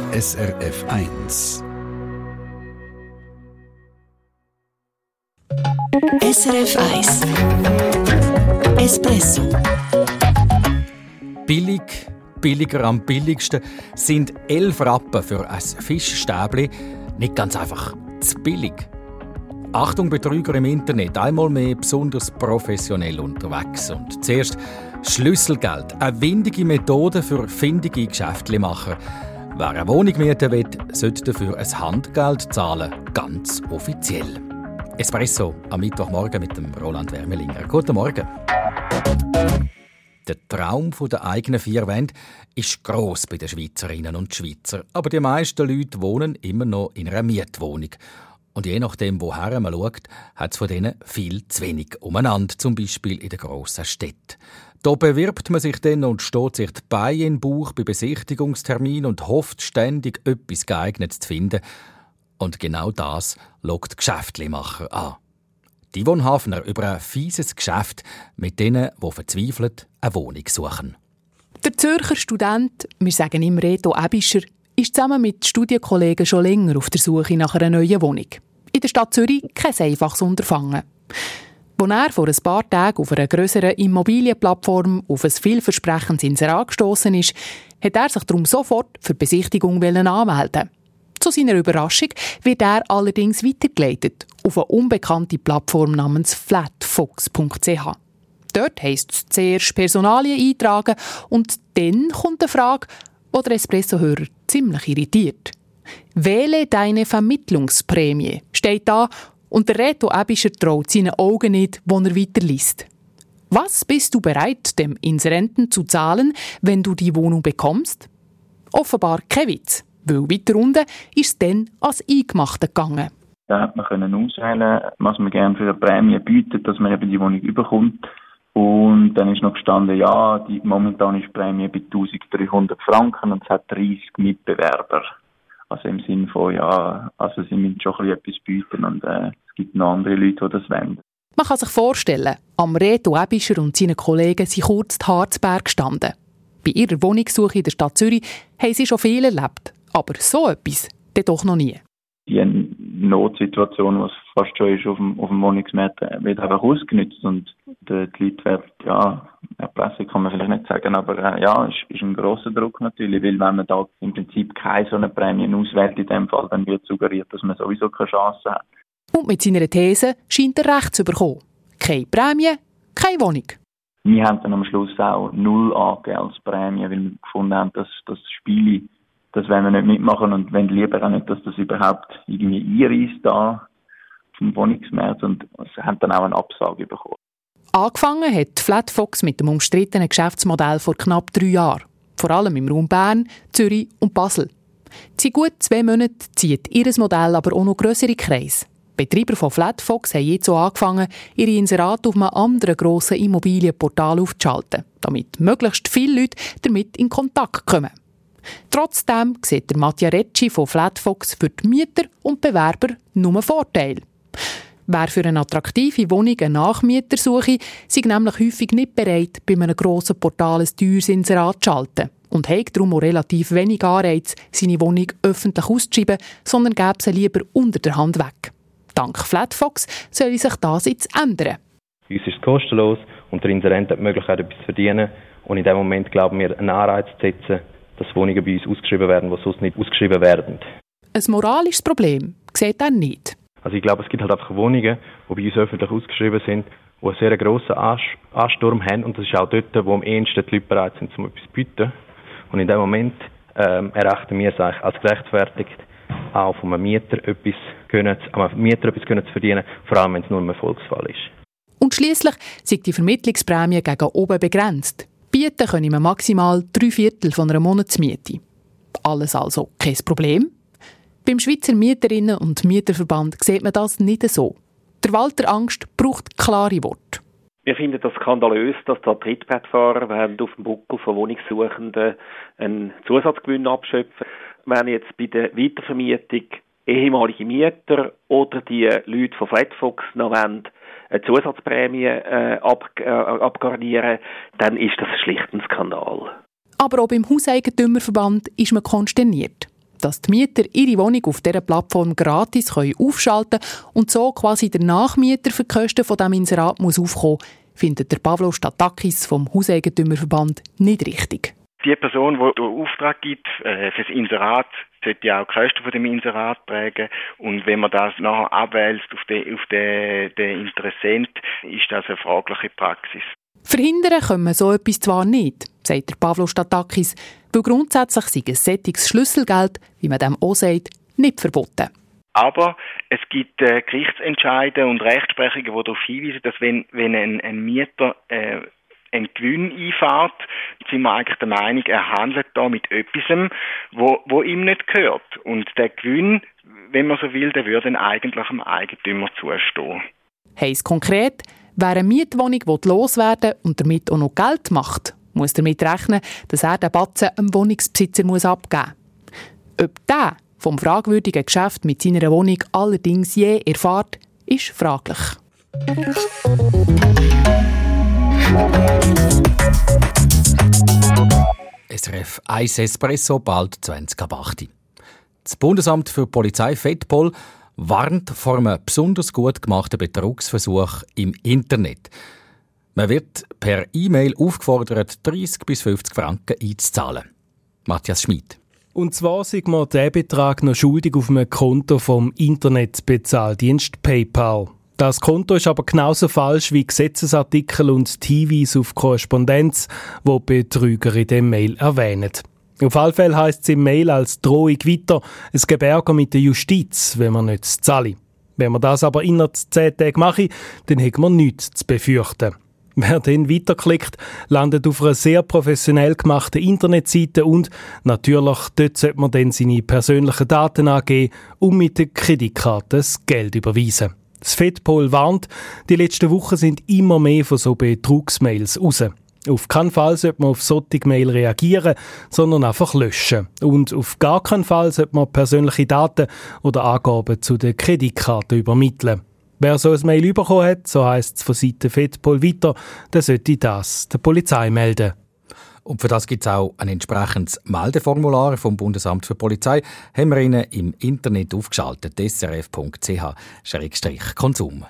SRF 1. SRF 1 Espresso. Billiger am billigsten sind 11 Rappen für ein Fischstäbli. Nicht ganz einfach zu billig. Achtung, Betrüger im Internet, einmal mehr besonders professionell unterwegs. Und zuerst Schlüsselgeld, eine windige Methode für findige Geschäftlimacher. Wer eine Wohnung mieten will, sollte dafür ein Handgeld zahlen, ganz offiziell. Espresso am Mittwochmorgen mit dem Roland Wermelinger. Guten Morgen. Der Traum der eigenen 4 Wände ist gross bei den Schweizerinnen und Schweizern. Aber die meisten Leute wohnen immer noch in einer Mietwohnung. Und je nachdem, woher man schaut, hat es von denen viel zu wenig umeinander, zum Beispiel in den grossen Städten. Da bewirbt man sich dann und steht sich die Beine in den Bauch bei Besichtigungsterminen und hofft ständig, etwas Geeignetes zu finden. Und genau das lockt Geschäftlimacher an. Die Wohnhafner über ein fieses Geschäft mit denen, die verzweifelt eine Wohnung suchen. Der Zürcher Student, wir sagen ihm Reto Ebischer, ist zusammen mit Studienkollegen schon länger auf der Suche nach einer neuen Wohnung. In der Stadt Zürich kein einfaches Unterfangen. Als er vor ein paar Tagen auf einer grösseren Immobilienplattform auf ein vielversprechendes Inserat gestossen ist, hat er sich darum sofort für die Besichtigung anmelden. Zu seiner Überraschung wird er allerdings weitergeleitet auf eine unbekannte Plattform namens flatfox.ch. Dort heisst es zuerst Personalien eintragen und dann kommt eine Frage, die der Espresso-Hörer ziemlich irritiert. «Wähle deine Vermittlungsprämie» steht da und der Reto Ebischer traut seinen Augen nicht, als er weiterliest. Was bist du bereit, dem Inserenten zu zahlen, wenn du die Wohnung bekommst? Offenbar kein Witz, weil weiter unten ist es dann als Eingemachte gegangen. Da hat man auswählen, was man gerne für eine Prämie bietet, dass man eben die Wohnung überkommt. Und dann ist noch gestanden, ja, die momentane Prämie bei 1300 Franken und es hat 30 Mitbewerber. Also im Sinne von, ja, also sie müssen schon etwas bieten und es gibt noch andere Leute, die das wollen. Man kann sich vorstellen, am Reto Ebischer und seinen Kollegen sind kurz die Harzberg gestanden. Bei ihrer Wohnungssuche in der Stadt Zürich haben sie schon viel erlebt. Aber so etwas, dann doch noch nie. Die Notsituation, was fast schon ist auf dem Wohnungsmarkt, wird einfach ausgenutzt und die Leute werden, ja, erpressen kann man vielleicht nicht sagen, aber ja, ist ein grosser Druck natürlich, weil wenn man da im Prinzip keine so eine Prämie auswählt, in dem Fall, dann wird suggeriert, dass man sowieso keine Chance hat. Und mit seiner These scheint er recht zu bekommen. Keine Prämie, keine Wohnung. Wir haben dann am Schluss auch 0 angegeben als Prämie, weil wir gefunden haben, dass das Spiel, das wollen wir nicht mitmachen und wollen lieber auch nicht, dass das überhaupt irgendwie einreisst da vom Wohnungsmarkt und haben dann auch eine Absage bekommen. Angefangen hat Flatfox mit dem umstrittenen Geschäftsmodell vor knapp 3 Jahren. Vor allem im Raum Bern, Zürich und Basel. Seit gut 2 Monaten zieht ihr Modell aber auch noch grössere Kreise. Betreiber von Flatfox haben jetzt so angefangen, ihre Inserate auf einem anderen grossen Immobilienportal aufzuschalten, damit möglichst viele Leute damit in Kontakt kommen. Trotzdem sieht der Mattia Recci von Flatfox für die Mieter und Bewerber nur Vorteile. Wer für eine attraktive Wohnung einen Nachmieter suche, sei nämlich häufig nicht bereit, bei einem grossen Portal ein teures Inserat zu schalten und hat darum auch relativ wenig Anreiz, seine Wohnung öffentlich auszuschreiben, sondern gäbe sie lieber unter der Hand weg. Dank Flatfox soll sich das jetzt ändern. Uns ist es kostenlos und der Inserent hat die Möglichkeit, etwas zu verdienen. Und in dem Moment glauben wir, einen Anreiz zu setzen, dass Wohnungen bei uns ausgeschrieben werden, die sonst nicht ausgeschrieben werden. Ein moralisches Problem sieht er nicht. Also ich glaube, es gibt halt einfach Wohnungen, die bei uns öffentlich ausgeschrieben sind, die einen sehr grossen Ansturm haben. Und das ist auch dort, wo am ehesten die Leute bereit sind, um etwas zu bieten. Und in dem Moment erachten wir es eigentlich als gerechtfertigt, auch von einem Mieter etwas zu verdienen, vor allem wenn es nur ein Erfolgsfall ist. Und schliesslich sind die Vermittlungsprämie gegen oben begrenzt. Bieten können wir maximal 3/4 von einer Monatsmiete. Alles also kein Problem. Beim Schweizer Mieterinnen- und Mieterverband sieht man das nicht so. Der Walter Angst braucht klare Worte. Wir finden das skandalös, dass da Trittbrettfahrer auf dem Buckel von Wohnungssuchenden einen Zusatzgewinn abschöpfen. Wenn jetzt bei der Weitervermietung ehemalige Mieter oder die Leute von Flatfox noch eine Zusatzprämie abgarnieren, dann ist das schlicht ein Skandal. Aber auch beim Hauseigentümerverband ist man konsterniert. dass die Mieter ihre Wohnung auf dieser Plattform gratis aufschalten können und so quasi der Nachmieter für die Kosten von diesem Inserat muss aufkommen, findet der Pavlos Statakis vom Hauseigentümerverband nicht richtig. Die Person, die den Auftrag gibt für das Inserat, sollte ja auch die Kosten von dem Inserat tragen. Und wenn man das nachher abwälzt auf den Interessent, ist das eine fragliche Praxis. Verhindern können wir so etwas zwar nicht, sagt der Pavlos Statakis, weil grundsätzlich sei ein solches Schlüsselgeld, wie man dem auch sagt, nicht verboten. Aber es gibt Gerichtsentscheide und Rechtsprechungen, die darauf hinweisen, dass wenn ein Mieter einen Gewinn einfährt, sind wir eigentlich der Meinung, er handelt da mit etwas, wo ihm nicht gehört. Und der Gewinn, wenn man so will, der würde dann eigentlich dem Eigentümer zustehen. Heisst konkret, wer eine Mietwohnung loswerden will und damit auch noch Geld macht, muss damit rechnen, dass er den Batzen einem Wohnungsbesitzer abgeben muss. Ob der vom fragwürdigen Geschäft mit seiner Wohnung allerdings je erfährt, ist fraglich. SRF 1 Espresso, bald 20:08. Das Bundesamt für Polizei Fettpol warnt vor einem besonders gut gemachten Betrugsversuch im Internet. Man wird per E-Mail aufgefordert, 30 bis 50 Franken einzuzahlen. Matthias Schmid. Und zwar sind wir diesen Betrag noch schuldig auf einem Konto vom Internetbezahldienst PayPal. Das Konto ist aber genauso falsch wie Gesetzesartikel und die Hinweise auf Korrespondenz, die Betrüger in dem Mail erwähnen. Auf alle Fälle heisst es im Mail als Drohung weiter, es gebe Ärger mit der Justiz, wenn man nicht zahle. Wenn man das aber innerhalb 10 Tagen mache, dann hat man nichts zu befürchten. Wer dann weiterklickt, landet auf einer sehr professionell gemachten Internetseite und natürlich dort sollte man dann seine persönlichen Daten angeben und mit der Kreditkarte das Geld überweisen. Das Fettpol warnt, die letzten Wochen sind immer mehr von so Betrugsmails raus. Auf keinen Fall sollte man auf solche Mail reagieren, sondern einfach löschen. Und auf gar keinen Fall sollte man persönliche Daten oder Angaben zu der Kreditkarte übermitteln. Wer so ein Mail bekommen hat, so heisst es von Seiten Fettpol weiter, der sollte das der Polizei melden. Und für das gibt es auch ein entsprechendes Meldeformular vom Bundesamt für Polizei. Haben wir Ihnen im Internet aufgeschaltet, srf.ch/Konsum.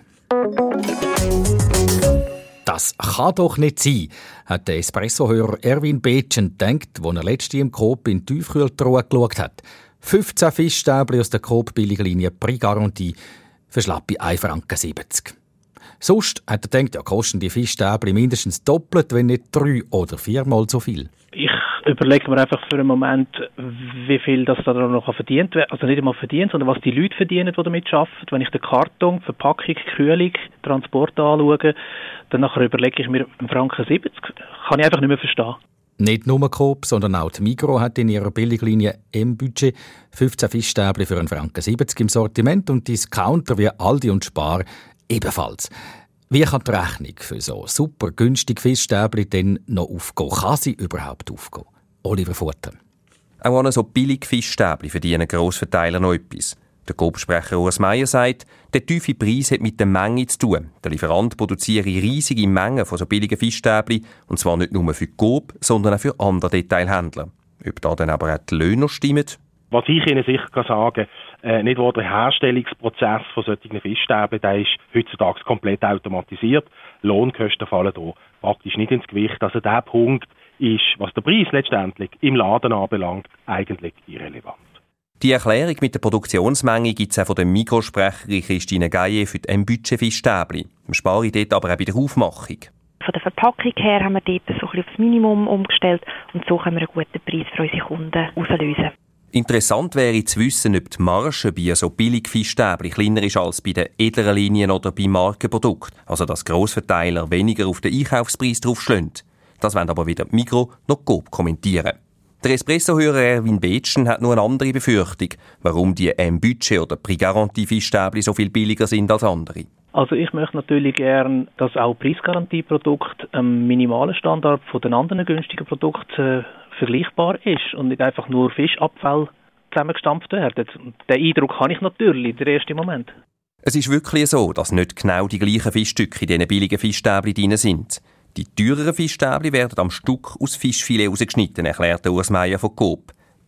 Das kann doch nicht sein, hat der Espresso-Hörer Erwin Betschen gedacht, als er letztens im Coop in die Tiefkühltruhe geschaut hat. 15 Fischstäbchen aus der Coop-Billiglinie Prix Garantie für schlappe 1,70 Franken. Sonst hat er gedacht, ja, kosten die Fischstäbchen mindestens doppelt, wenn nicht 3 oder 4-mal so viel. Ich überlege mir einfach für einen Moment, wie viel das da noch verdient wird. Also nicht einmal verdient, sondern was die Leute verdienen, die damit arbeiten. Wenn ich den Karton, Verpackung, Kühlung, Transport anschaue, dann nachher überlege ich mir, 1,70 Franken kann ich einfach nicht mehr verstehen. Nicht nur Coop, sondern auch die Migros hat in ihrer Billiglinie im Budget 15 Fischstäbchen für 1,70 Franken im Sortiment und Discounter wie Aldi und Spar ebenfalls. Wie kann die Rechnung für so super günstige Fischstäbchen denn noch aufgehen? Kann sie überhaupt aufgehen? Oliver Futter. Auch an so billige Fischstäbchen verdienen Grossverteiler noch etwas. Der Coop-Sprecher Urs Meier sagt, der tiefe Preis hat mit der Menge zu tun. Der Lieferant produziere riesige Mengen von so billigen Fischstäbchen, und zwar nicht nur für Coop, sondern auch für andere Detailhändler. Ob da dann aber auch die Löhne stimmen? Was ich Ihnen sicher sagen kann, nicht nur der Herstellungsprozess von solchen Fischstäbchen, der ist heutzutage komplett automatisiert. Lohnkosten fallen hier praktisch nicht ins Gewicht. Also der Punkt ist, was der Preis letztendlich im Laden anbelangt, eigentlich irrelevant. Die Erklärung mit der Produktionsmenge gibt es auch von der Migros-Sprecherin Christine Gaillet für die M-Budget-Fischstäbchen. Wir sparen dort aber auch bei der Aufmachung. Von der Verpackung her haben wir dort so ein bisschen aufs Minimum umgestellt und so können wir einen guten Preis für unsere Kunden auslösen. Interessant wäre zu wissen, ob die Marge bei so billig Fischstäbchen kleiner ist als bei den edleren Linien oder bei Markenprodukten. Also dass Grossverteiler weniger auf den Einkaufspreis draufschlagen. Das wollen aber weder Migros noch Coop kommentieren. Der Espresso-Hörer Erwin Betschen hat nur eine andere Befürchtung, warum die M-Budget oder Prix Garantie Fischstäbchen so viel billiger sind als andere. Also ich möchte natürlich gerne, dass auch Preisgarantieprodukte am minimalen Standard von den anderen günstigen Produkten vergleichbar ist und nicht einfach nur Fischabfall zusammengestampft werden. Den Eindruck habe ich natürlich, der erste Moment. Es ist wirklich so, dass nicht genau die gleichen Fischstücke in diesen billigen Fischstäbchen drin sind. Die teureren Fischstäbchen werden am Stück aus Fischfilet rausgeschnitten, erklärt Urs Meier von Coop.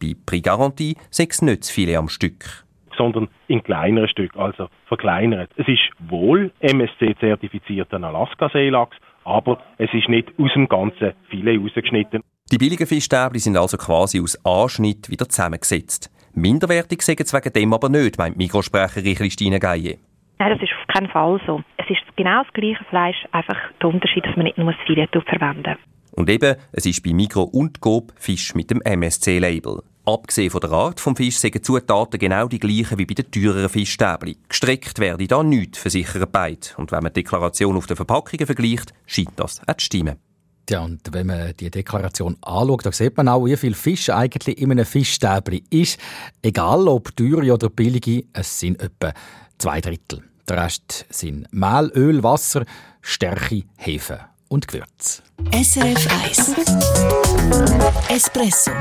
Bei Prix Garantie sei es nicht zu viele am Stück. Sondern in kleineren Stücken, also verkleinert. Es ist wohl MSC-zertifizierter Alaska-Seelachs, aber es ist nicht aus dem ganzen Filet rausgeschnitten. Die billigen Fischstäbchen sind also quasi aus Anschnitt wieder zusammengesetzt. Minderwertig sagen es wegen dem aber nicht, meint Mikrosprecherin Christine Gaillet. Nein, das ist auf keinen Fall so. Es ist genau das gleiche Fleisch, einfach der Unterschied, dass man nicht nur das Filet verwenden. Und eben, es ist bei Migros und Coop Fisch mit dem MSC-Label. Abgesehen von der Art des Fisch sind die Zutaten genau die gleichen wie bei den teureren Fischstäbchen. Gestreckt werde da nichts, versichern beide. Und wenn man die Deklaration auf den Verpackungen vergleicht, scheint das auch zu stimmen. Ja, und wenn man die Deklaration anschaut, dann sieht man auch, wie viel Fisch eigentlich in einem Fischstäbchen ist. Egal ob teure oder billige, es sind etwa 2/3. Der Rest sind Mehl, Öl, Wasser, Stärke, Hefe und Gewürz. SRF 1 Espresso.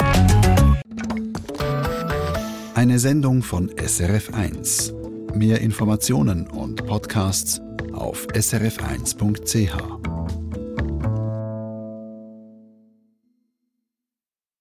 Eine Sendung von SRF 1. Mehr Informationen und Podcasts auf srf1.ch.